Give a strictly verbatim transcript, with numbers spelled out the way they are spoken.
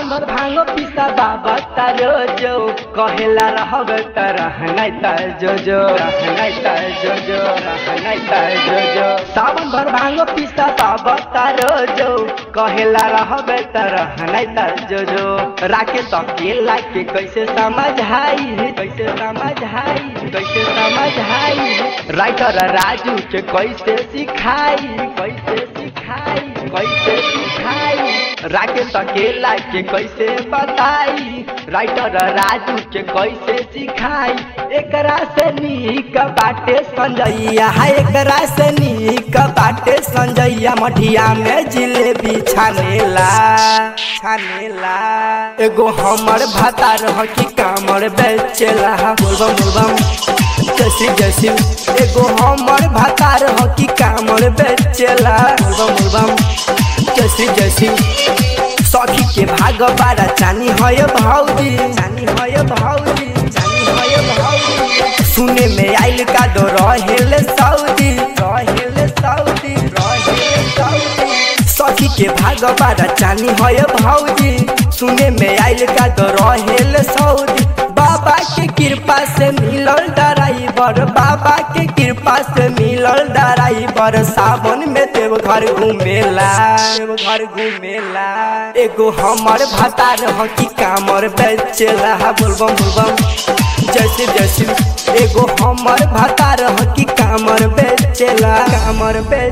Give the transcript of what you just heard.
भर भांगो पिसा बाबा तारो जो कहेला रहब त रहनाइ त जो जो रहनाइ त जो जो रहनाइ त जो जो सावन भर भांगो पिसा बाबा तारो जो कहेला रहब त रहनाइ त जो जो राके तकेला के कैसे समझाई कैसे समझाई कैसे समझाई राइटर राजू के कैसे सिखाई कैसे सिखाई कैसे सिखाई राकेश अकेला के कैसे बताई राइटर राजू के कैसे सिखाई एकरा से नीक बाटे संजैया है एकरा से नीक बाटे संजैया मठिया में जिलेबी छानेला छानेला एगो हमर भातार ह कि कामर बेचेला बोलबम बोलबम जैसी जैसी एगो हमर भातार ह कि कामर बेचेला बोलबम बोलबम जैसी जैसी सखी के भाग बारा चानी है भौजी चानी है भौजी चानी है भौजी सुने में आइल का दो रहेल सऊदी रहेल सऊदी रहेल सऊदी सखी के भाग बारा चानी है भौजी सुने में आइल का दो रहेल सऊदी बाबा के कृपा से मिलल ड्राइवर बाबा के कृपा से मिलल ड्राइवर सावन में देव घर घूमेला देव घर घूमेला एगो हमर भातार ह कि कामर बेचेला बोलबम बोलबम जैसे जैसे एगो हमर भातार ह कि कामर बेचेला कामर बे